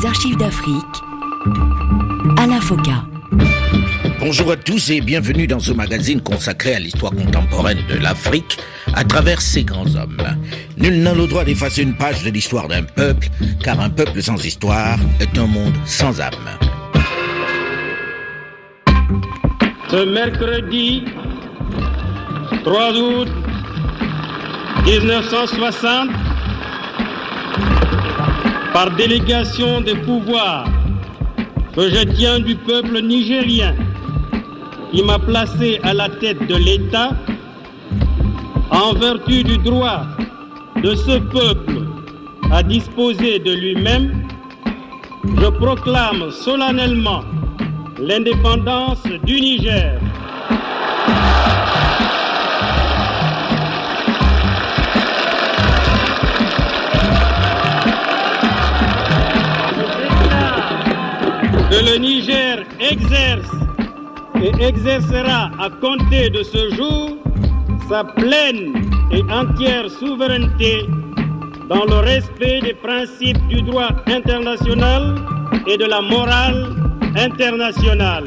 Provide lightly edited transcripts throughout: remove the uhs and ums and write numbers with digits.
Les archives d'Afrique, Alain Foka. Bonjour à tous et bienvenue dans ce magazine consacré à l'histoire contemporaine de l'Afrique à travers ses grands hommes. Nul n'a le droit d'effacer une page de l'histoire d'un peuple, car un peuple sans histoire est un monde sans âme. Ce mercredi 3 août 1960, par délégation des pouvoirs que je tiens du peuple nigérien, qui m'a placé à la tête de l'État, en vertu du droit de ce peuple à disposer de lui-même, je proclame solennellement l'indépendance du Niger. Que le Niger exerce et exercera à compter de ce jour sa pleine et entière souveraineté dans le respect des principes du droit international et de la morale internationale.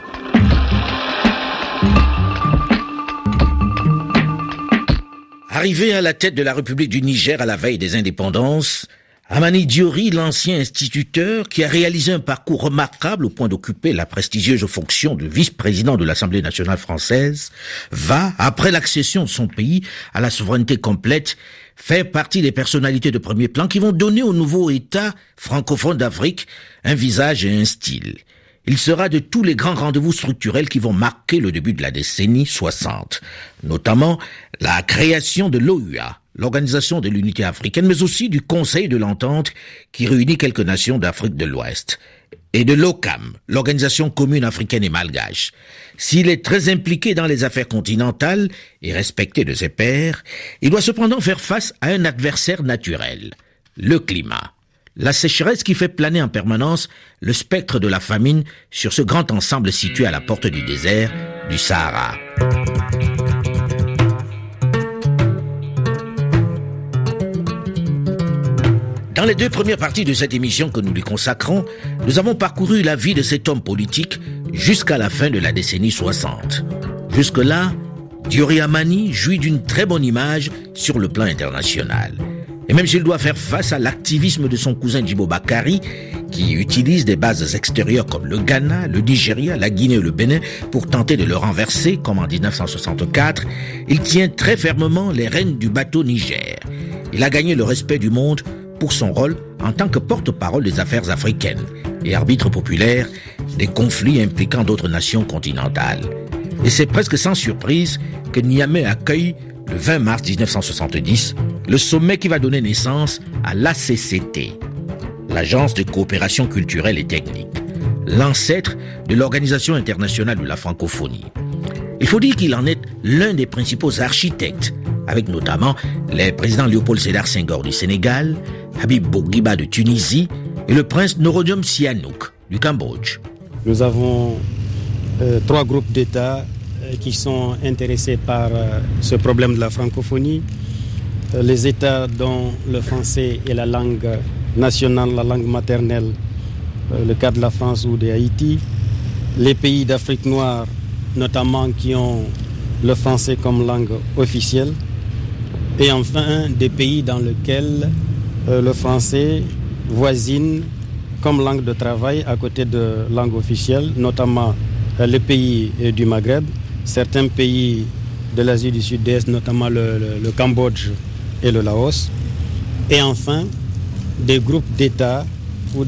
Arrivé à la tête de la République du Niger à la veille des indépendances, Hamani Diori, l'ancien instituteur, qui a réalisé un parcours remarquable au point d'occuper la prestigieuse fonction de vice-président de l'Assemblée nationale française, va, après l'accession de son pays à la souveraineté complète, faire partie des personnalités de premier plan qui vont donner au nouveau État francophone d'Afrique un visage et un style. Il sera de tous les grands rendez-vous structurels qui vont marquer le début de la décennie 60, notamment la création de l'OUA, l'Organisation de l'Unité africaine, mais aussi du Conseil de l'Entente qui réunit quelques nations d'Afrique de l'Ouest, et de l'OCAM, l'Organisation commune africaine et malgache. S'il est très impliqué dans les affaires continentales et respecté de ses pairs, il doit cependant faire face à un adversaire naturel, le climat. La sécheresse qui fait planer en permanence le spectre de la famine sur ce grand ensemble situé à la porte du désert du Sahara. Dans les deux premières parties de cette émission que nous lui consacrons, nous avons parcouru la vie de cet homme politique jusqu'à la fin de la décennie 60. Jusque-là, Diori Hamani jouit d'une très bonne image sur le plan international. Et même s'il doit faire face à l'activisme de son cousin Djibo Bakary, qui utilise des bases extérieures comme le Ghana, le Nigeria, la Guinée et le Bénin pour tenter de le renverser, comme en 1964, il tient très fermement les rênes du bateau Niger. Il a gagné le respect du monde pour son rôle en tant que porte-parole des affaires africaines et arbitre populaire des conflits impliquant d'autres nations continentales. Et c'est presque sans surprise que Niamey accueille, le 20 mars 1970, le sommet qui va donner naissance à l'ACCT, l'Agence de coopération culturelle et technique, l'ancêtre de l'Organisation internationale de la francophonie. Il faut dire qu'il en est l'un des principaux architectes, avec notamment les présidents Léopold Sédar Senghor du Sénégal, Habib Bourguiba de Tunisie et le prince Norodom Sihanouk du Cambodge. Nous avons 3 groupes d'États qui sont intéressés par ce problème de la francophonie. Les États dont le français est la langue nationale, la langue maternelle, le cas de la France ou de Haïti. Les pays d'Afrique noire, notamment qui ont le français comme langue officielle. Et enfin, des pays dans lesquels le français voisine comme langue de travail à côté de langue officielle, notamment les pays du Maghreb, certains pays de l'Asie du Sud-Est, notamment le Cambodge et le Laos. Et enfin, des groupes d'États ou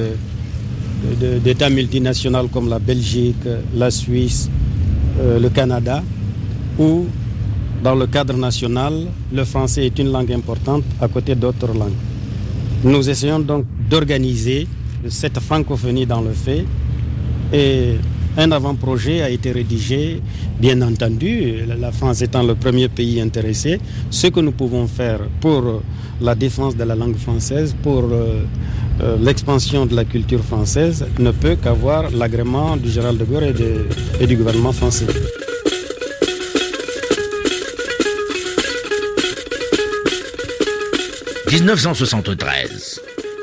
d'États multinationaux comme la Belgique, la Suisse, le Canada, où dans le cadre national, le français est une langue importante à côté d'autres langues. Nous essayons donc d'organiser cette francophonie dans le fait et un avant-projet a été rédigé, bien entendu, la France étant le premier pays intéressé. Ce que nous pouvons faire pour la défense de la langue française, pour l'expansion de la culture française, ne peut qu'avoir l'agrément du général de Gaulle et du gouvernement français. « 1973.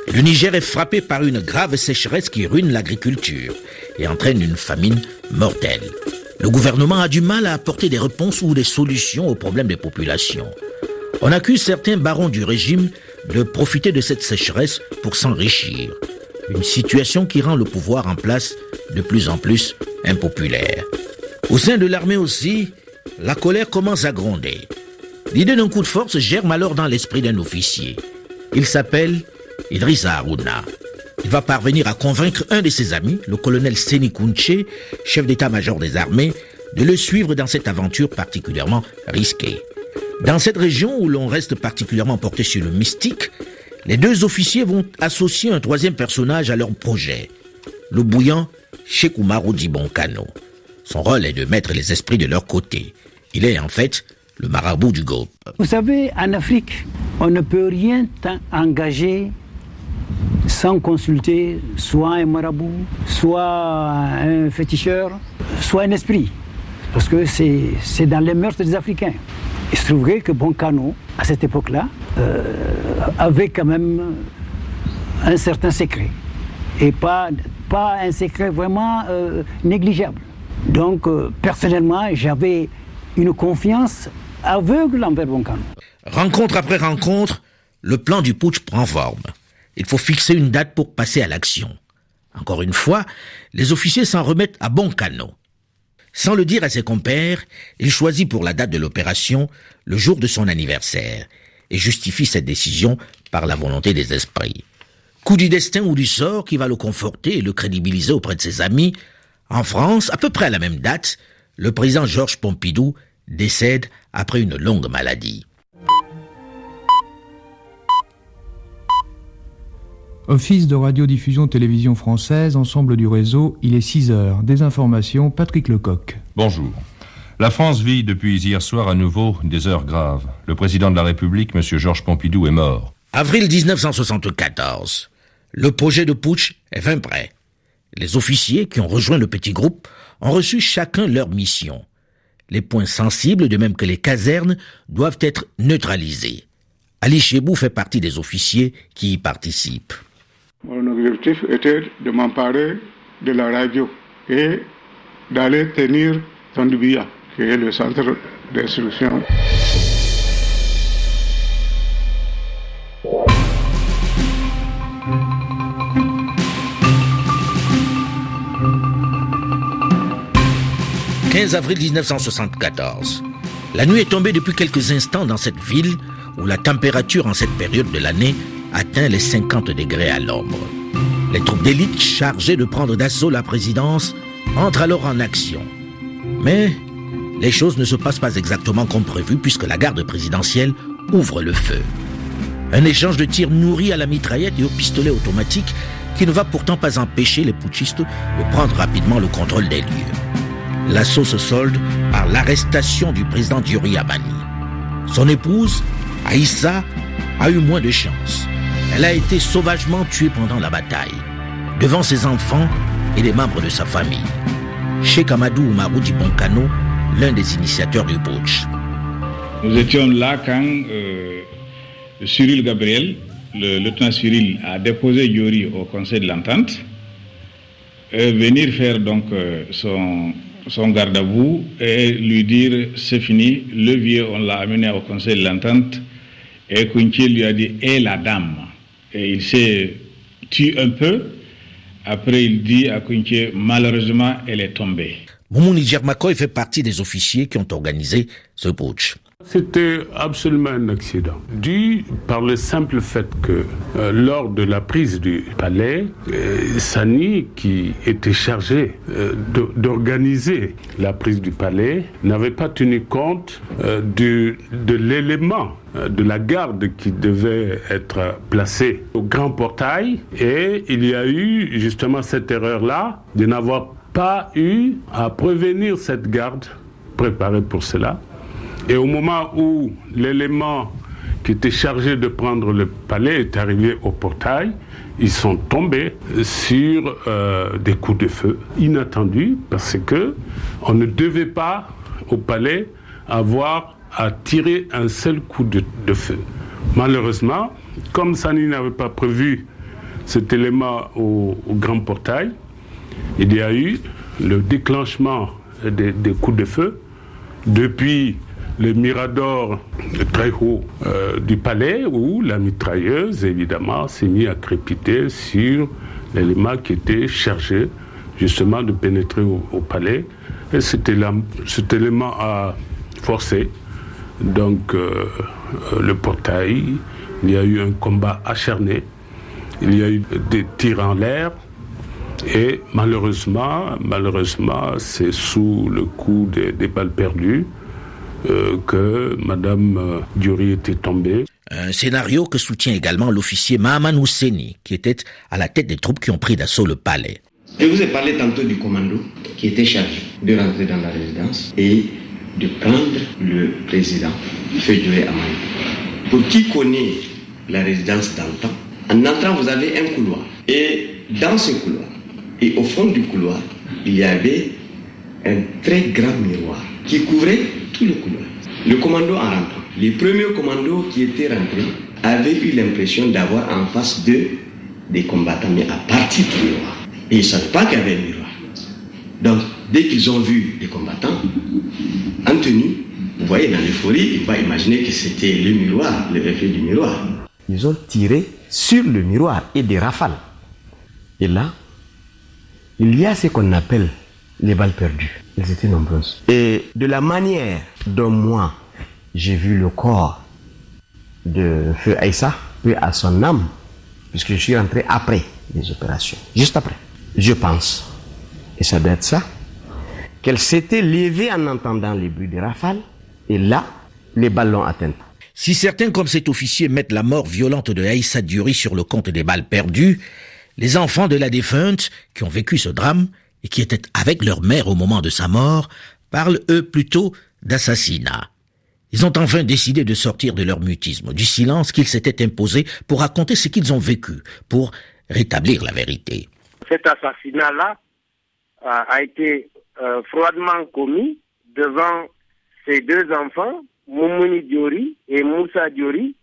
Le Niger est frappé par une grave sécheresse qui ruine l'agriculture et entraîne une famine mortelle. Le gouvernement a du mal à apporter des réponses ou des solutions aux problèmes des populations. On accuse certains barons du régime de profiter de cette sécheresse pour s'enrichir. Une situation qui rend le pouvoir en place de plus en plus impopulaire. Au sein de l'armée aussi, la colère commence à gronder. L'idée d'un coup de force germe alors dans l'esprit d'un officier. Il s'appelle Idrissa Harouna. Il va parvenir à convaincre un de ses amis, le colonel Séni Kounché, chef d'état-major des armées, de le suivre dans cette aventure particulièrement risquée. Dans cette région où l'on reste particulièrement porté sur le mystique, les deux officiers vont associer un troisième personnage à leur projet, le bouillant Cheikh Oumarou Dibonkano. Son rôle est de mettre les esprits de leur côté. Il est en fait le marabout du groupe. Vous savez, en Afrique, on ne peut rien engager sans consulter soit un marabout, soit un féticheur, soit un esprit. Parce que c'est dans les mœurs des Africains. Il se trouverait que Bonkano, à cette époque-là, avait quand même un certain secret. Et pas un secret vraiment négligeable. Donc, personnellement, j'avais une confiance aveugle envers Bonkano. Rencontre après rencontre, le plan du putsch prend forme. Il faut fixer une date pour passer à l'action. Encore une fois, les officiers s'en remettent à Bonkano. Sans le dire à ses compères, il choisit pour la date de l'opération le jour de son anniversaire et justifie cette décision par la volonté des esprits. Coup du destin ou du sort qui va le conforter et le crédibiliser auprès de ses amis. En France, à peu près à la même date, le président Georges Pompidou décède après une longue maladie. Office de radiodiffusion télévision française, ensemble du réseau, il est 6h. Des informations, Patrick Lecoq. Bonjour. La France vit depuis hier soir à nouveau des heures graves. Le président de la République, M. Georges Pompidou, est mort. Avril 1974. Le projet de putsch est fin prêt. Les officiers qui ont rejoint le petit groupe ont reçu chacun leur mission. Les points sensibles, de même que les casernes, doivent être neutralisés. Ali Chebou fait partie des officiers qui y participent. Mon objectif était de m'emparer de la radio et d'aller tenir Tondibia, qui est le centre d'instruction. « 15 avril 1974. La nuit est tombée depuis quelques instants dans cette ville où la température en cette période de l'année atteint les 50 degrés à l'ombre. Les troupes d'élite chargées de prendre d'assaut la présidence entrent alors en action. Mais les choses ne se passent pas exactement comme prévu puisque la garde présidentielle ouvre le feu. Un échange de tirs nourris à la mitraillette et au pistolet automatique qui ne va pourtant pas empêcher les putschistes de prendre rapidement le contrôle des lieux. L'assaut se solde par l'arrestation du président Diori Amani. Son épouse, Aïssa, a eu moins de chance. Elle a été sauvagement tuée pendant la bataille, devant ses enfants et les membres de sa famille. Cheikh Amadou Oumarou Dibonkano, l'un des initiateurs du putsch. Nous étions là quand Cyril Gabriel, le lieutenant Cyril, a déposé Diori au Conseil de l'Entente, venir faire donc son garde à vous et lui dire c'est fini, le vieux on l'a amené au Conseil de l'Entente et Kounché lui a dit et la dame, et il s'est tué un peu. Après il dit à Kounché malheureusement elle est tombée. Moumouni Djermakoy fait partie des officiers qui ont organisé ce putsch. C'était absolument un accident, dû par le simple fait que lors de la prise du palais, Sani, qui était chargé d'organiser la prise du palais, n'avait pas tenu compte de l'élément de la garde qui devait être placé au grand portail, et il y a eu justement cette erreur-là de n'avoir pas eu à prévenir cette garde préparée pour cela. Et au moment où l'élément qui était chargé de prendre le palais est arrivé au portail, ils sont tombés sur des coups de feu inattendus parce que on ne devait pas au palais avoir à tirer un seul coup de feu. Malheureusement, comme Sani n'avait pas prévu cet élément au grand portail, il y a eu le déclenchement des coups de feu depuis le mirador très haut du palais, où la mitrailleuse, évidemment, s'est mise à crépiter sur l'élément qui était chargé justement de pénétrer au palais. Et cet élément a forcé donc le portail. Il y a eu un combat acharné, il y a eu des tirs en l'air, et malheureusement, c'est sous le coup des balles perdues que Madame Diori était tombée. Un scénario que soutient également l'officier Mahaman Housseni, qui était à la tête des troupes qui ont pris d'assaut le palais. Je vous ai parlé tantôt du commando qui était chargé de rentrer dans la résidence et de prendre le président Fédoué Amani. Pour qui connaît la résidence d'antan, en entrant vous avez un couloir. Et dans ce couloir, et au fond du couloir, il y avait un très grand miroir qui couvrait tout le couloir. Le commando en rentrant, les premiers commandos qui étaient rentrés avaient eu l'impression d'avoir en face d'eux des combattants, mais à partir du miroir. Et ils ne savaient pas qu'il y avait un miroir. Donc, dès qu'ils ont vu les combattants en tenue, vous voyez, dans l'euphorie, ils vont imaginer que c'était le miroir, le reflet du miroir. Ils ont tiré sur le miroir et des rafales. Et là, il y a ce qu'on appelle les balles perdues. Elles étaient nombreuses. Et de la manière dont moi, j'ai vu le corps de Feu Aïssa, puis à son âme, puisque je suis rentré après les opérations, juste après. Je pense, et ça doit être ça, qu'elle s'était levée en entendant les bruits des rafales, et là, les balles l'ont atteinte. Si certains, comme cet officier, mettent la mort violente de Aïssa Diori sur le compte des balles perdues, les enfants de la défunte, qui ont vécu ce drame, et qui étaient avec leur mère au moment de sa mort, parlent eux plutôt d'assassinat. Ils ont enfin décidé de sortir de leur mutisme, du silence qu'ils s'étaient imposé pour raconter ce qu'ils ont vécu, pour rétablir la vérité. Cet assassinat-là a été froidement commis devant ces deux enfants, Moumouni Diori et Moussa Diori.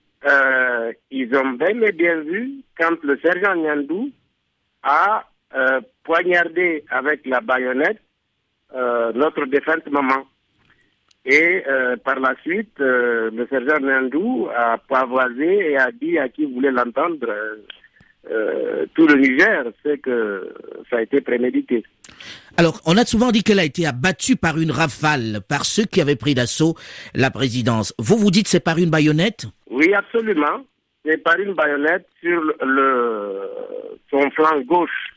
Ils ont bel et bien vu quand le sergent Nyandou a poignardé avec la baïonnette notre défunte maman. Et par la suite, le sergent Nyandou a pavoisé et a dit à qui voulait l'entendre, tout le Niger, c'est que ça a été prémédité. Alors, on a souvent dit qu'elle a été abattue par une rafale, par ceux qui avaient pris d'assaut la présidence. Vous dites c'est par une baïonnette? Oui, absolument. C'est par une baïonnette sur son flanc gauche.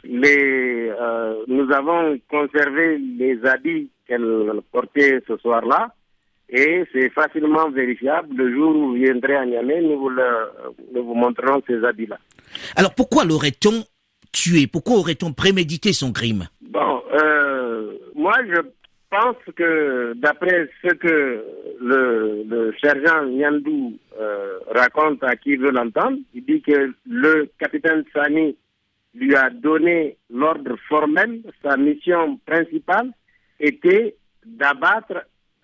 Nous avons conservé les habits qu'elle portait ce soir-là. Et c'est facilement vérifiable. Le jour où vous viendrez à Niamey, nous vous montrerons ces habits-là. Alors pourquoi l'aurait-on tué? Pourquoi aurait-on prémédité son crime? Bon, moi je pense que d'après ce que le sergent Nyandou raconte à qui veut l'entendre, il dit que le capitaine Sani lui a donné l'ordre formel. Sa mission principale était d'abattre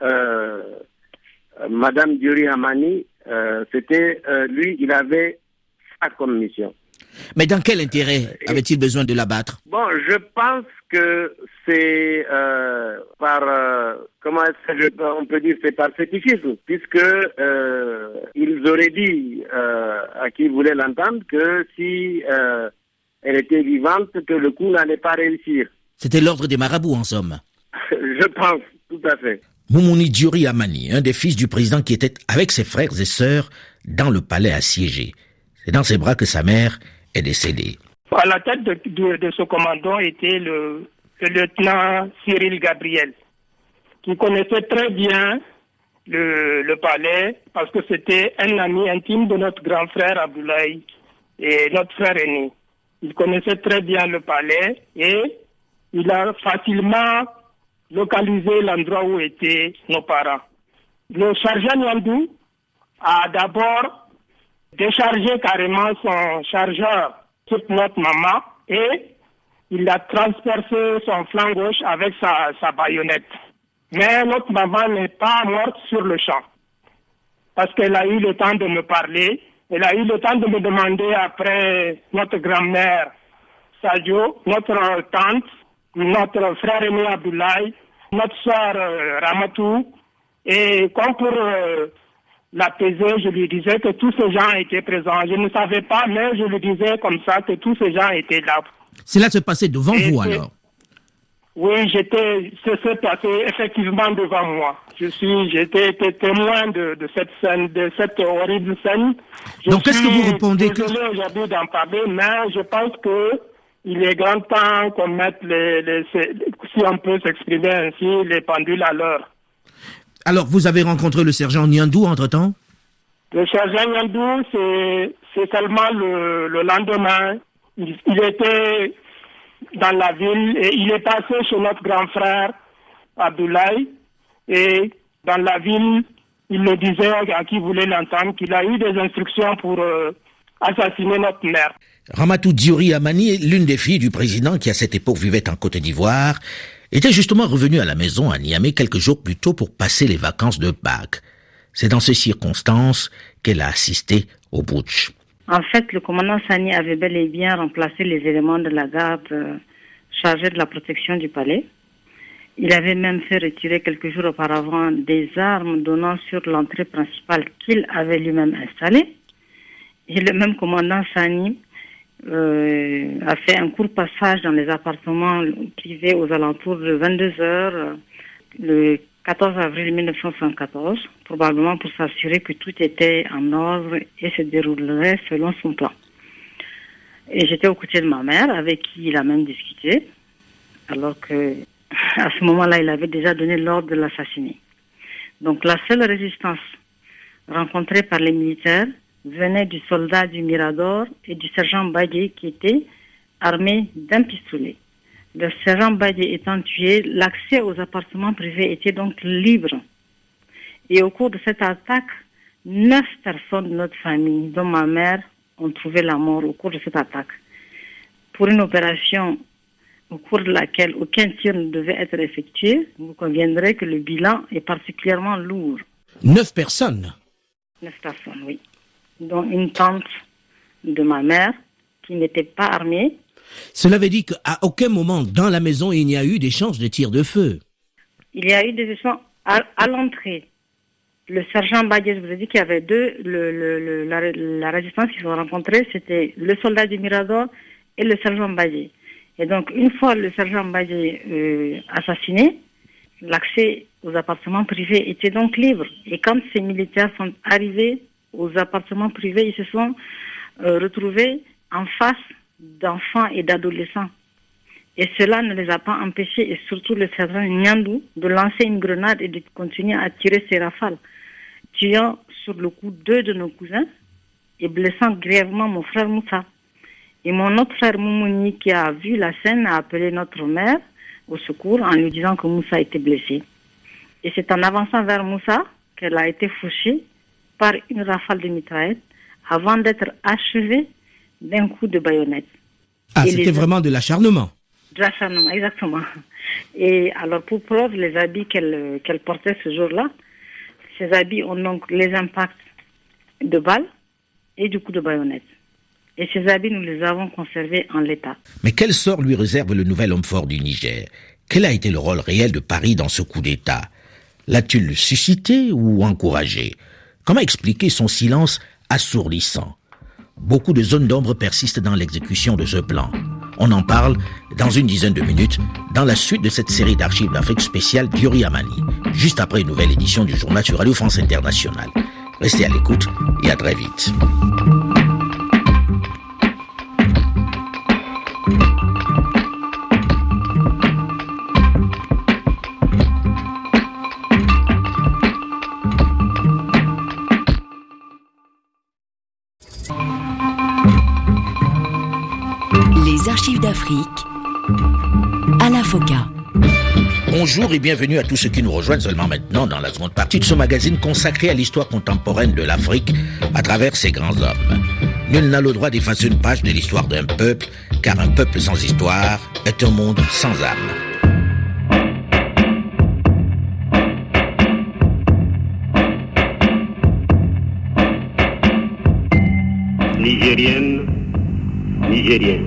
Madame Diori Amani. C'était lui, il avait ça comme mission. Mais dans quel intérêt avait-il besoin de l'abattre? Bon, je pense que c'est par comment est-ce que on peut dire, c'est par fétichisme, puisque ils auraient dit à qui voulait l'entendre que si elle était vivante, que le coup n'allait pas réussir. C'était l'ordre des marabouts, en somme. Je pense, tout à fait. Moumouni Diori Amani, un des fils du président qui était avec ses frères et sœurs dans le palais assiégé. C'est dans ses bras que sa mère est décédée. À la tête de ce commandant était le lieutenant Cyril Gabriel, qui connaissait très bien le palais parce que c'était un ami intime de notre grand frère Abdoulaye et notre frère aîné. Il connaissait très bien le palais et il a facilement localisé l'endroit où étaient nos parents. Le sergent Nyandou a d'abord déchargé carrément son chargeur sur notre maman et il a transpercé son flanc gauche avec sa baïonnette. Mais notre maman n'est pas morte sur le champ parce qu'elle a eu le temps de me parler Elle a eu le temps de me demander après notre grand-mère Sadio, notre tante, notre frère aîné Abdoulaye, notre soeur Ramatou. Et comme pour l'apaiser, je lui disais que tous ces gens étaient présents. Je ne savais pas, mais je lui disais comme ça que tous ces gens étaient là. Cela se passait devant vous alors? Oui, ça s'est passé effectivement devant moi. J'étais témoin de cette scène, de cette horrible scène. Donc qu'est-ce que vous répondez? Désolé aujourd'hui d'en parler, mais je pense que il est grand temps qu'on mette si on peut s'exprimer ainsi, les pendules à l'heure. Alors, vous avez rencontré le sergent Niandou entre-temps? Le sergent Niandou, c'est seulement le lendemain. Il était dans la ville et il est passé chez notre grand frère Abdoulaye. Et dans la ville, il le disait à qui voulait l'entendre qu'il a eu des instructions pour assassiner notre mère. Ramatou Diori Amani, l'une des filles du président qui à cette époque vivait en Côte d'Ivoire, était justement revenue à la maison à Niamey quelques jours plus tôt pour passer les vacances de Pâques. C'est dans ces circonstances qu'elle a assisté au putsch. En fait, le commandant Sani avait bel et bien remplacé les éléments de la garde chargés de la protection du palais. Il avait même fait retirer quelques jours auparavant des armes donnant sur l'entrée principale qu'il avait lui-même installée. Et le même commandant Sani a fait un court passage dans les appartements privés aux alentours de 22h le 14 avril 1974, probablement pour s'assurer que tout était en ordre et se déroulerait selon son plan. Et j'étais aux côtés de ma mère, avec qui il a même discuté, alors que à ce moment-là, il avait déjà donné l'ordre de l'assassiner. Donc la seule résistance rencontrée par les militaires venait du soldat du Mirador et du sergent Badie qui était armé d'un pistolet. Le sergent Badie étant tué, l'accès aux appartements privés était donc libre. Et au cours de cette attaque, 9 personnes de notre famille, dont ma mère, ont trouvé la mort au cours de cette attaque. Pour une opération au cours de laquelle aucun tir ne devait être effectué, vous conviendrez que le bilan est particulièrement lourd. 9 personnes? 9 personnes, oui. Dont une tante de ma mère qui n'était pas armée. Cela veut dire qu'à aucun moment dans la maison il n'y a eu d'échange de tirs de feu? Il y a eu des échanges à l'entrée. Le sergent Badie, je vous ai dit qu'il y avait deux, la résistance qu'ils ont rencontrée, c'était le soldat du Mirador et le sergent Badie. Et donc, une fois le sergent Badie assassiné, l'accès aux appartements privés était donc libre. Et quand ces militaires sont arrivés aux appartements privés, ils se sont retrouvés en face d'enfants et d'adolescents. Et cela ne les a pas empêchés, et surtout le sergent Niandou, de lancer une grenade et de continuer à tirer ses rafales, tuant sur le coup 2 de nos cousins et blessant grièvement mon frère Moussa. Et mon autre frère Moumouni, qui a vu la scène, a appelé notre mère au secours en lui disant que Moussa était blessé. Et c'est en avançant vers Moussa qu'elle a été fauchée par une rafale de mitraillette avant d'être achevée d'un coup de baïonnette. Ah, et c'était vraiment de l'acharnement? De l'acharnement, exactement. Et alors, pour preuve, les habits qu'elle portait ce jour-là, ces habits ont donc les impacts de balles et du coup de baïonnette. Et ces habits, nous les avons conservés en l'état. Mais quel sort lui réserve le nouvel homme fort du Niger? Quel a été le rôle réel de Paris dans ce coup d'État? L'a-t-il suscité ou encouragé? Comment expliquer son silence assourdissant? Beaucoup de zones d'ombre persistent dans l'exécution de ce plan. On en parle dans une dizaine de minutes dans la suite de cette série d'archives d'Afrique spéciale Diori Amani, juste après une nouvelle édition du journal sur Radio France Internationale. Restez à l'écoute et à très vite. Les archives d'Afrique, Alain Foka. Bonjour et bienvenue à tous ceux qui nous rejoignent seulement maintenant dans la seconde partie de ce magazine consacré à l'histoire contemporaine de l'Afrique à travers ses grands hommes. Nul n'a le droit d'effacer une page de l'histoire d'un peuple, car un peuple sans histoire est un monde sans âme. Nigériennes, Nigériens,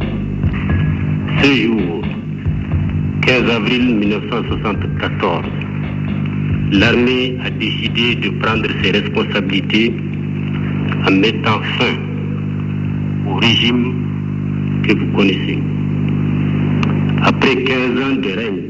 ce jour, 15 avril 1974, l'armée a décidé de prendre ses responsabilités en mettant fin au régime que vous connaissez. Après 15 ans de règne,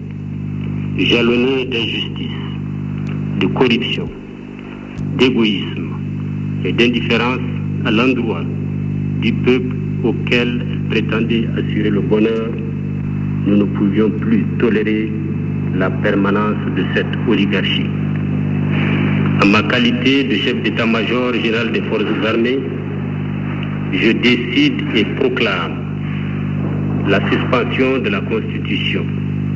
jalonné d'injustice, de corruption, d'égoïsme et d'indifférence à l'endroit du peuple auquel elle prétendait assurer le bonheur, nous ne pouvions plus tolérer la permanence de cette oligarchie. En ma qualité de chef d'état-major général des forces armées, je décide et proclame la suspension de la Constitution,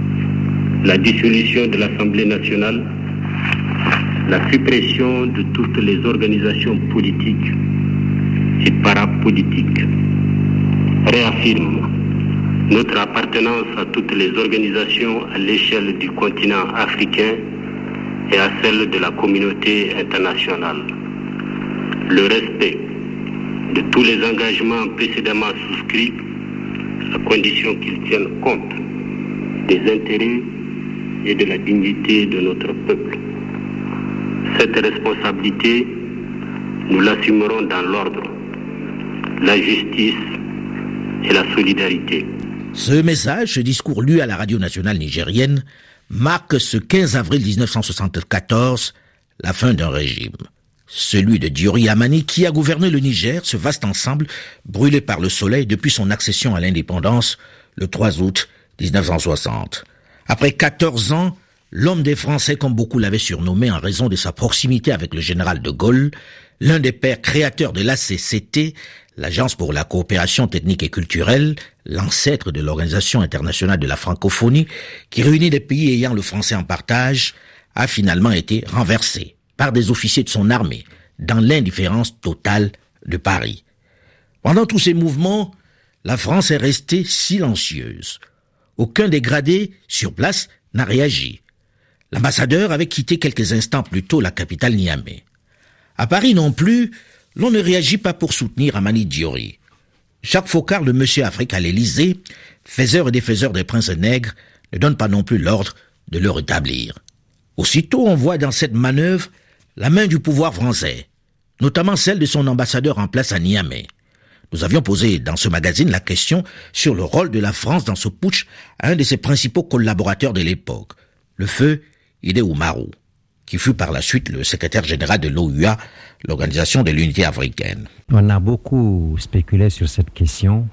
la dissolution de l'Assemblée nationale, la suppression de toutes les organisations politiques et parapolitiques. Réaffirme notre appartenance à toutes les organisations à l'échelle du continent africain et à celle de la communauté internationale. Le respect de tous les engagements précédemment souscrits, à condition qu'ils tiennent compte des intérêts et de la dignité de notre peuple. Cette responsabilité, nous l'assumerons dans l'ordre, la justice et la solidarité. Ce message, ce discours lu à la radio nationale nigérienne, marque ce 15 avril 1974 la fin d'un régime. Celui de Diori Amani qui a gouverné le Niger, ce vaste ensemble brûlé par le soleil depuis son accession à l'indépendance le 3 août 1960. Après 14 ans, l'homme des Français, comme beaucoup l'avaient surnommé en raison de sa proximité avec le général de Gaulle, l'un des pères créateurs de l'ACCT, l'Agence pour la coopération technique et culturelle, l'ancêtre de l'Organisation internationale de la francophonie, qui réunit les pays ayant le français en partage, a finalement été renversé par des officiers de son armée, dans l'indifférence totale de Paris. Pendant tous ces mouvements, la France est restée silencieuse. Aucun des gradés sur place n'a réagi. L'ambassadeur avait quitté quelques instants plus tôt la capitale Niamey. À Paris non plus, l'on ne réagit pas pour soutenir Amani Diori. Jacques Foccart, le monsieur Afrique à l'Élysée, faiseur et défaiseur des princes nègres, ne donne pas non plus l'ordre de le rétablir. Aussitôt, on voit dans cette manœuvre la main du pouvoir français, notamment celle de son ambassadeur en place à Niamey. Nous avions posé dans ce magazine la question sur le rôle de la France dans ce putsch à un de ses principaux collaborateurs de l'époque, le feu Idé Oumarou, qui fut par la suite le secrétaire général de l'OUA, l'Organisation de l'Unité africaine. On a beaucoup spéculé sur cette question,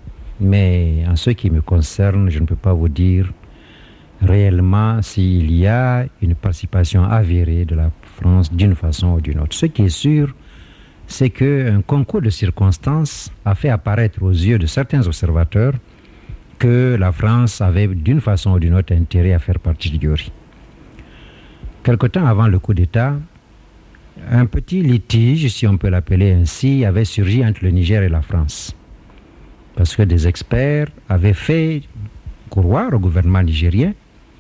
mais en ce qui me concerne, je ne peux pas vous dire réellement s'il y a une participation avérée de la France d'une façon ou d'une autre. Ce qui est sûr, c'est qu'un concours de circonstances a fait apparaître aux yeux de certains observateurs que la France avait d'une façon ou d'une autre intérêt à faire partie du Diori. Quelque temps avant le coup d'État, un petit litige, si on peut l'appeler ainsi, avait surgi entre le Niger et la France. Parce que des experts avaient fait croire au gouvernement nigérien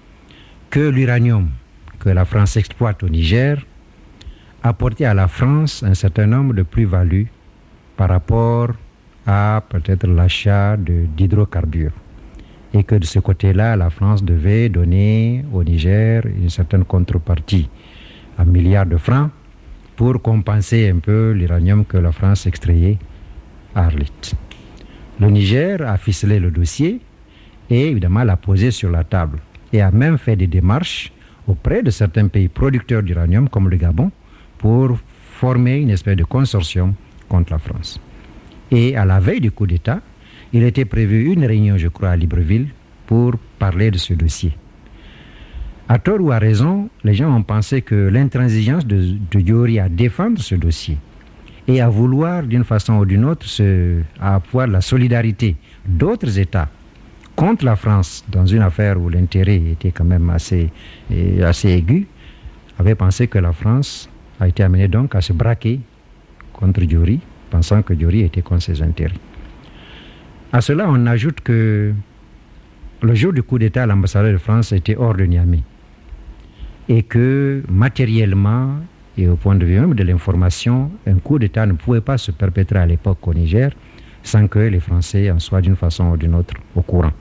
que l'uranium que la France exploite au Niger apportait à la France un certain nombre de plus-values par rapport à peut-être l'achat d'hydrocarbures. Et que de ce côté-là, la France devait donner au Niger une certaine contrepartie, 1 milliard de francs, pour compenser un peu l'uranium que la France extrayait à Arlit. Le Niger a ficelé le dossier et évidemment l'a posé sur la table et a même fait des démarches auprès de certains pays producteurs d'uranium comme le Gabon pour former une espèce de consortium contre la France. Et à la veille du coup d'État, il était prévu une réunion, je crois, à Libreville pour parler de ce dossier. À tort ou à raison, les gens ont pensé que l'intransigeance de Diori à défendre ce dossier et à vouloir d'une façon ou d'une autre avoir la solidarité d'autres États contre la France dans une affaire où l'intérêt était quand même assez aigu, avait pensé que la France a été amenée donc à se braquer contre Diori, pensant que Diori était contre ses intérêts. À cela, on ajoute que le jour du coup d'État, l'ambassadeur de France était hors de Niamey et que matériellement, Et au point de vue même de l'information, un coup d'État ne pouvait pas se perpétrer à l'époque au Niger sans que les Français en soient d'une façon ou d'une autre au courant.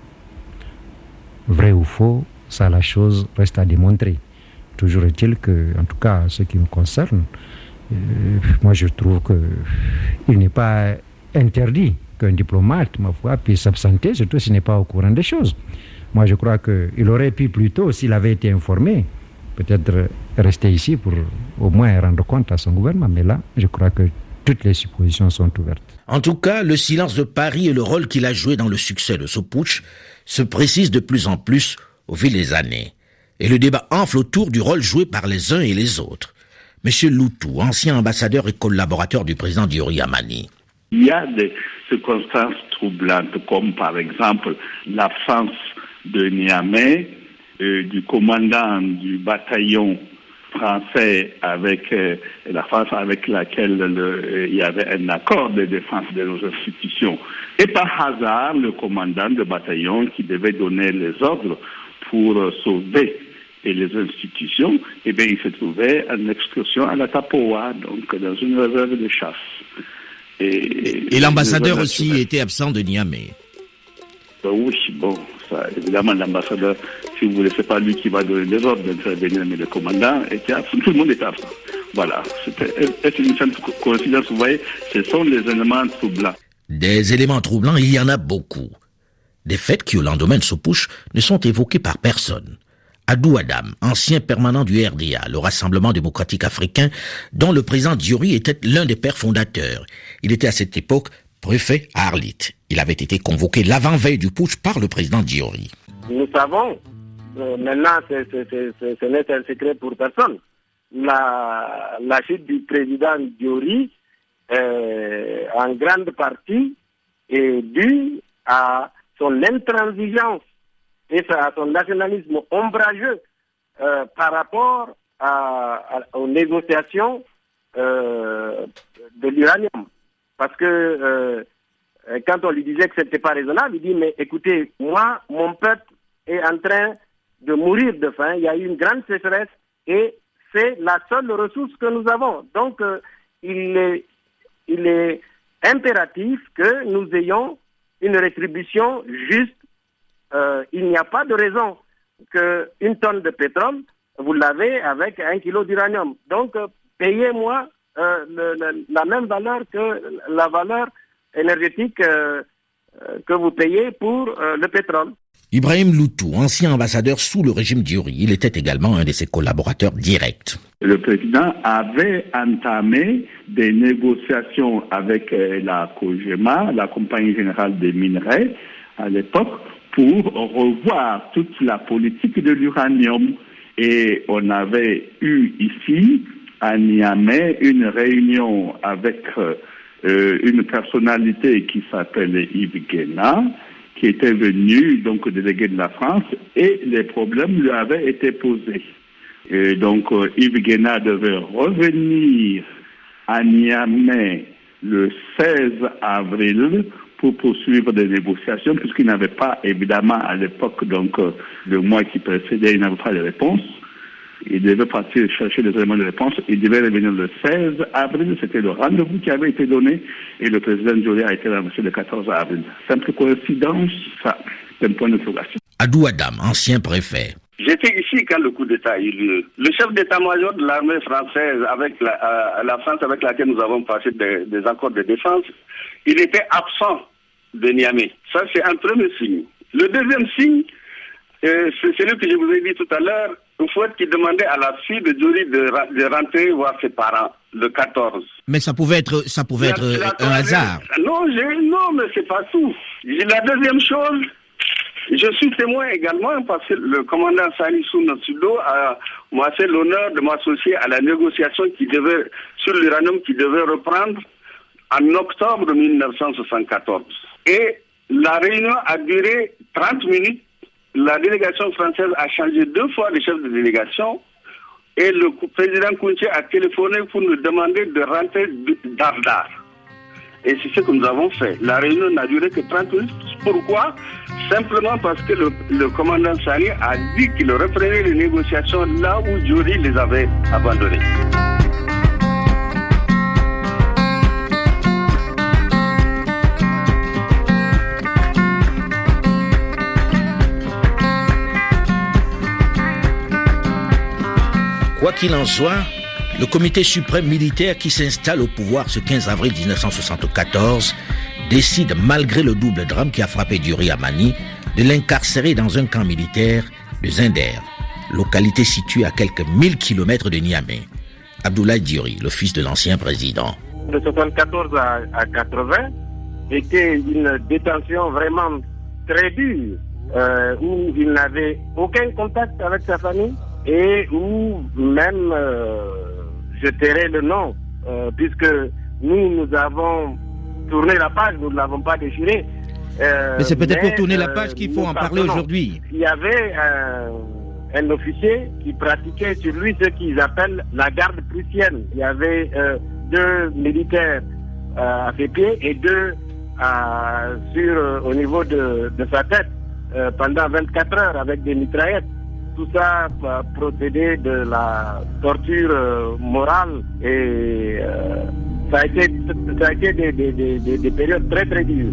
Vrai ou faux, ça la chose reste à démontrer. Toujours est-il que, en tout cas, ce qui me concerne, moi je trouve qu'il n'est pas interdit qu'un diplomate, ma foi, puisse s'absenter, surtout s'il n'est pas au courant des choses. Moi je crois qu'il aurait pu plutôt, s'il avait été informé, peut-être rester ici pour au moins rendre compte à son gouvernement. Mais là, je crois que toutes les suppositions sont ouvertes. En tout cas, le silence de Paris et le rôle qu'il a joué dans le succès de ce putsch se précisent de plus en plus au fil des années. Et le débat enfle autour du rôle joué par les uns et les autres. Monsieur Loutou, ancien ambassadeur et collaborateur du président Diori Amani. Il y a des circonstances troublantes, comme par exemple l'absence de Niamey, du commandant du bataillon français avec la France avec laquelle il y avait un accord de défense de nos institutions. Et par hasard, le commandant du bataillon qui devait donner les ordres pour sauver les institutions, eh bien, il se trouvait en excursion à la Tapoa, donc dans une réserve de chasse. Et l'ambassadeur aussi était absent de Niamey. Oui, bon, ça, évidemment, l'ambassadeur, si vous voulez, c'est pas lui qui va donner les ordres d'intervenir, mais le commandant était absent, tout le monde était absent. Voilà, c'est une simple coïncidence, vous voyez, ce sont les éléments troublants. Des éléments troublants, il y en a beaucoup. Des faits qui, au lendemain de ce putsch, ne sont évoqués par personne. Adou Adam, ancien permanent du RDA, le Rassemblement démocratique africain, dont le président Diori était l'un des pères fondateurs. Il était à cette époque préfet à Arlit. Il avait été convoqué l'avant-veille du putsch par le président Diori. Nous savons, maintenant ce n'est un secret pour personne, la chute du président Diori en grande partie est due à son intransigeance et à son nationalisme ombrageux par rapport aux négociations de l'uranium. Parce que quand on lui disait que ce n'était pas raisonnable, il dit, mais écoutez, moi, mon peuple est en train de mourir de faim, il y a eu une grande sécheresse et c'est la seule ressource que nous avons. Donc, il est impératif que nous ayons une rétribution juste. Il n'y a pas de raison qu'une tonne de pétrole, vous l'avez avec 1 kilo d'uranium. Donc, payez-moi la même valeur que la valeur énergétique que vous payez pour le pétrole. Ibrahim Loutou, ancien ambassadeur sous le régime Diori, il était également un de ses collaborateurs directs. Le président avait entamé des négociations avec la COGEMA, la Compagnie Générale des Minerais, à l'époque, pour revoir toute la politique de l'uranium. Et on avait eu ici, à Niamey, une réunion avec une personnalité qui s'appelle Yves Guéna, qui était venu, donc délégué de la France, et les problèmes lui avaient été posés. Et donc Yves Guéna devait revenir à Niamey le 16 avril pour poursuivre des négociations, puisqu'il n'avait pas, évidemment, à l'époque, donc le mois qui précédait, il n'avait pas de réponse. Il devait partir chercher des éléments de réponse. Il devait revenir le 16 avril. C'était le rendez-vous qui avait été donné. Et le président Diori a été renversé le 14 avril. Simple coïncidence, ça, c'est un point d'interrogation. Adou Adam, ancien préfet. J'étais ici quand le coup d'État a eu lieu. Le chef d'état-major de l'armée française, avec la France avec laquelle nous avons passé des accords de défense, il était absent de Niamey. Ça, c'est un premier signe. Le deuxième signe, c'est celui que je vous ai dit tout à l'heure, Oufouette qui demandait à la fille de Diori de rentrer voir ses parents le 14. Mais ça pouvait être un hasard. Non, mais c'est pas tout. La deuxième chose, je suis témoin également parce que le commandant Salissou Notsudo m'a fait l'honneur de m'associer à la négociation sur l'uranium qui devait reprendre en octobre 1974. Et la réunion a duré 30 minutes. La délégation française a changé 2 fois de chef de délégation et le président Kounché a téléphoné pour nous demander de rentrer d'Ardar. Et c'est ce que nous avons fait. La réunion n'a duré que 30 minutes. Pourquoi? Simplement parce que le commandant Sani a dit qu'il reprenait les négociations là où Diori les avait abandonnées. Quoi qu'il en soit, le comité suprême militaire qui s'installe au pouvoir ce 15 avril 1974 décide, malgré le double drame qui a frappé Diori Amani, de l'incarcérer dans un camp militaire de Zinder, localité située à quelques 1000 kilomètres de Niamey. Abdoulaye Diori, le fils de l'ancien président. De 74 à 80 était une détention vraiment très dure, où il n'avait aucun contact avec sa famille et où même, je tairai le nom, puisque nous avons tourné la page, nous ne l'avons pas déchirée. Mais c'est peut-être pour tourner la page qu'il faut en parler aujourd'hui. Il y avait un officier qui pratiquait sur lui ce qu'ils appellent la garde prussienne. Il y avait 2 militaires à ses pieds et 2 au niveau de sa tête pendant 24 heures avec des mitraillettes. Tout ça procédait de la torture morale et ça a été des périodes très très dures.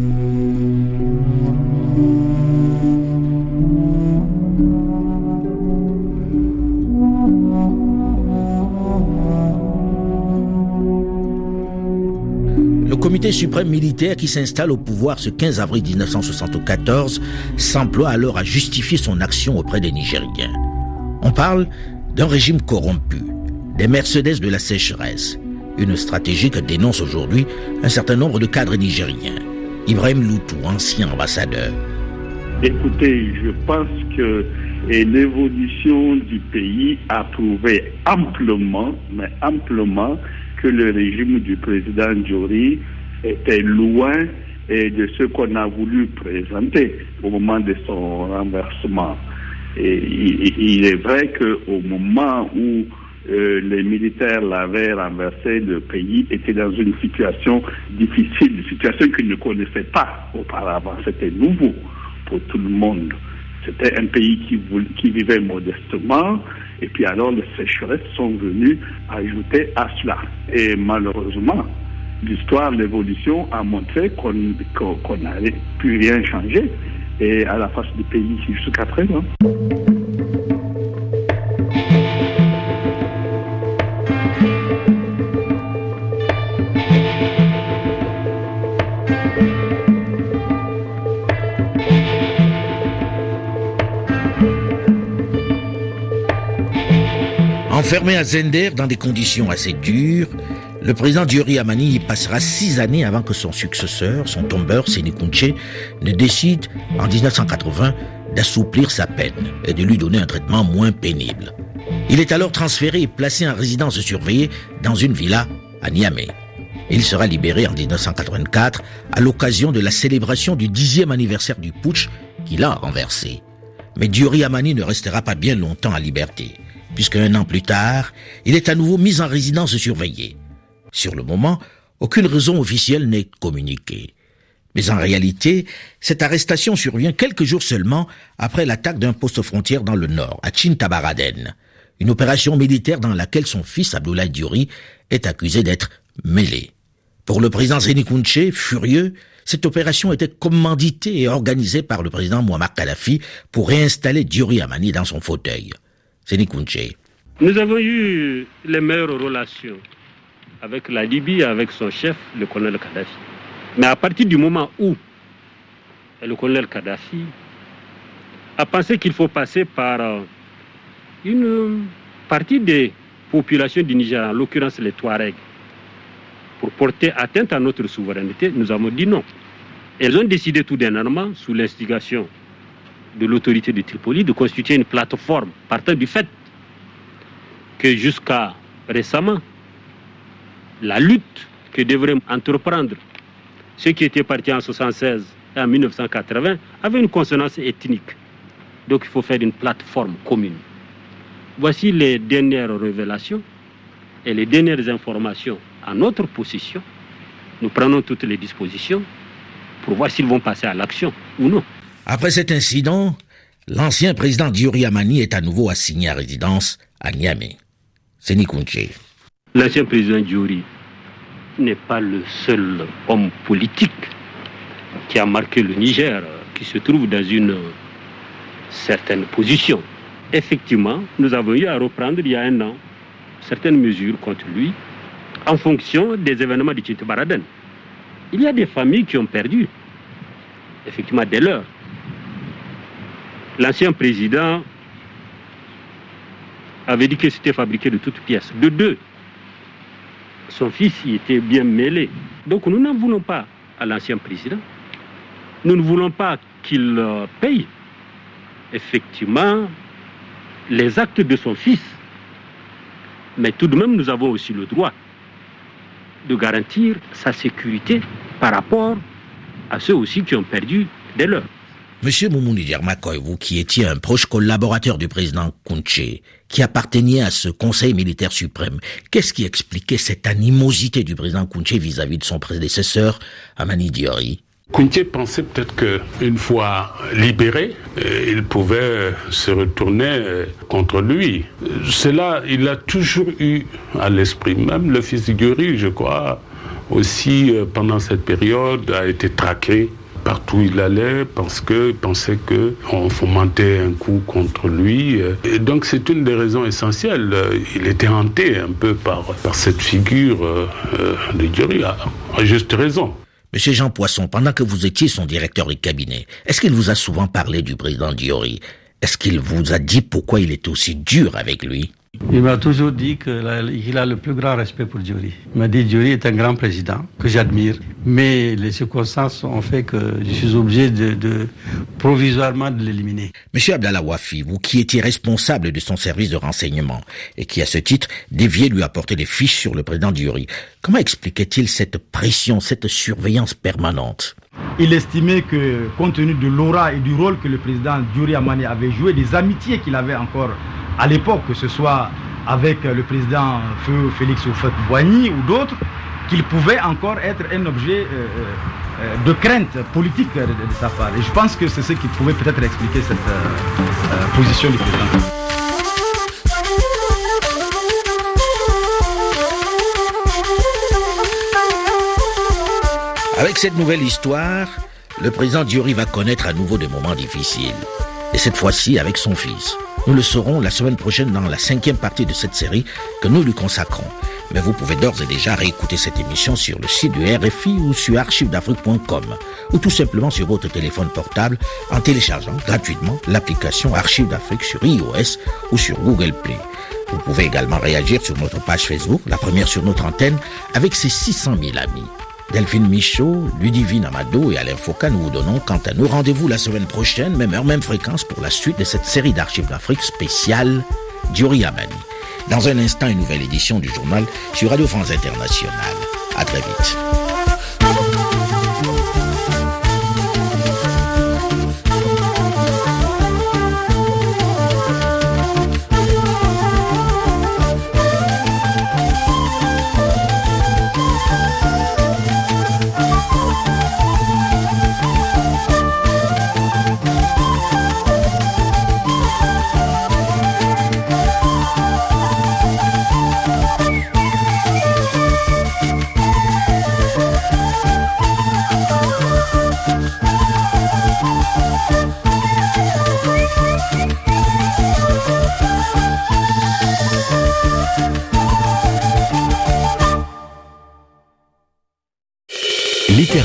Le comité suprême militaire qui s'installe au pouvoir ce 15 avril 1974 s'emploie alors à justifier son action auprès des Nigériens. On parle d'un régime corrompu, des Mercedes de la sécheresse, une stratégie que dénonce aujourd'hui un certain nombre de cadres nigériens. Ibrahim Loutou, ancien ambassadeur. Écoutez, je pense que l'évolution du pays a prouvé amplement que le régime du président Diori était loin de ce qu'on a voulu présenter au moment de son renversement. Et il est vrai qu'au moment où les militaires l'avaient renversé, le pays était dans une situation difficile, une situation qu'il ne connaissait pas auparavant. C'était nouveau pour tout le monde. C'était un pays qui vivait modestement, et puis alors les sécheresses sont venues ajouter à cela. Et malheureusement, l'histoire, l'évolution a montré qu'on n'avait plus rien changé et à la face du pays jusqu'à présent. Enfermé à Zinder dans des conditions assez dures, le président Diori Amani y passera 6 années avant que son successeur, son tombeur Séni Kountché, ne décide en 1980 d'assouplir sa peine et de lui donner un traitement moins pénible. Il est alors transféré et placé en résidence surveillée dans une villa à Niamey. Il sera libéré en 1984 à l'occasion de la célébration du 10e anniversaire du putsch qu'il a renversé. Mais Diori Amani ne restera pas bien longtemps à liberté, puisque 1 an plus tard, il est à nouveau mis en résidence surveillée. Sur le moment, aucune raison officielle n'est communiquée. Mais en réalité, cette arrestation survient quelques jours seulement après l'attaque d'un poste frontière dans le nord, à Tchintabaraden, une opération militaire dans laquelle son fils Abdoulaye Diori est accusé d'être mêlé. Pour le président Séni Kountché, furieux, cette opération était commanditée et organisée par le président Mouammar Kadhafi pour réinstaller Diori Amani dans son fauteuil. Séni Kountché. Nous avons eu les meilleures relations avec la Libye, avec son chef, le colonel Kadhafi. Mais à partir du moment où le colonel Kadhafi a pensé qu'il faut passer par une partie des populations du Niger, en l'occurrence les Touaregs, pour porter atteinte à notre souveraineté, nous avons dit non. Elles ont décidé tout dernièrement, sous l'instigation de l'autorité de Tripoli, de constituer une plateforme partant du fait que jusqu'à récemment, la lutte que devraient entreprendre ceux qui étaient partis en 1976 et en 1980 avait une consonance ethnique. Donc il faut faire une plateforme commune. Voici les dernières révélations et les dernières informations à notre possession. Nous prenons toutes les dispositions pour voir s'ils vont passer à l'action ou non. Après cet incident, l'ancien président Diori Amani est à nouveau assigné à résidence à Niamey. Séni Kountché. L'ancien président Diori n'est pas le seul homme politique qui a marqué le Niger, qui se trouve dans une certaine position. effectivement, nous avons eu à reprendre il y a 1 an certaines mesures contre lui en fonction des événements de Tinti Baraden. Il y a des familles qui ont perdu, effectivement, des leurs. L'ancien président avait dit que c'était fabriqué de toutes pièces. De 2, son fils y était bien mêlé. Donc nous n'en voulons pas à l'ancien président. Nous ne voulons pas qu'il paye, effectivement, les actes de son fils. Mais tout de même, nous avons aussi le droit de garantir sa sécurité par rapport à ceux aussi qui ont perdu des leurs. Monsieur Moumouni Diarmakoy, vous qui étiez un proche collaborateur du président Kounché, qui appartenait à ce Conseil militaire suprême, qu'est-ce qui expliquait cette animosité du président Kounché vis-à-vis de son prédécesseur, Hamani Diori? Kounché pensait peut-être qu'une fois libéré, il pouvait se retourner contre lui. Cela, il a toujours eu à l'esprit. Même le fils de Diori, je crois, aussi pendant cette période, a été traqué partout où il allait parce qu'il pensait qu'on fomentait un coup contre lui. Et donc c'est une des raisons essentielles. Il était hanté un peu par cette figure de Diori, à juste raison. Monsieur Jean Poisson, pendant que vous étiez son directeur de cabinet, est-ce qu'il vous a souvent parlé du président Diori? Est-ce qu'il vous a dit pourquoi il était aussi dur avec lui? Il m'a toujours dit qu'il a le plus grand respect pour Diori. Il m'a dit que Diori est un grand président que j'admire, mais les circonstances ont fait que je suis obligé de provisoirement de l'éliminer. Monsieur Abdallah Wafi, vous qui étiez responsable de son service de renseignement et qui, à ce titre, déviait lui apporter des fiches sur le président Diori, comment expliquait-il cette pression, cette surveillance permanente? Il estimait que, compte tenu de l'aura et du rôle que le président Diori Hamani avait joué, des amitiés qu'il avait encore à l'époque, que ce soit avec le président Feu Félix Houphouët-Boigny ou d'autres, qu'il pouvait encore être un objet de crainte politique de sa part. Et je pense que c'est ce qui pouvait peut-être expliquer cette position du président. Avec cette nouvelle histoire, le président Diori va connaître à nouveau des moments difficiles. Et cette fois-ci avec son fils. Nous le saurons la semaine prochaine dans la 5e partie de cette série que nous lui consacrons. Mais vous pouvez d'ores et déjà réécouter cette émission sur le site du RFI ou sur archivedafrique.com ou tout simplement sur votre téléphone portable en téléchargeant gratuitement l'application Archives d'Afrique sur iOS ou sur Google Play. Vous pouvez également réagir sur notre page Facebook, la première sur notre antenne, avec ses 600 000 amis. Delphine Michaud, Ludivine Amado et Alain Foucault, nous vous donnons quant à nous rendez-vous la semaine prochaine, même heure, même fréquence pour la suite de cette série d'Archives d'Afrique spéciale Diori Hamani. Dans un instant, une nouvelle édition du journal sur Radio France Internationale. À très vite.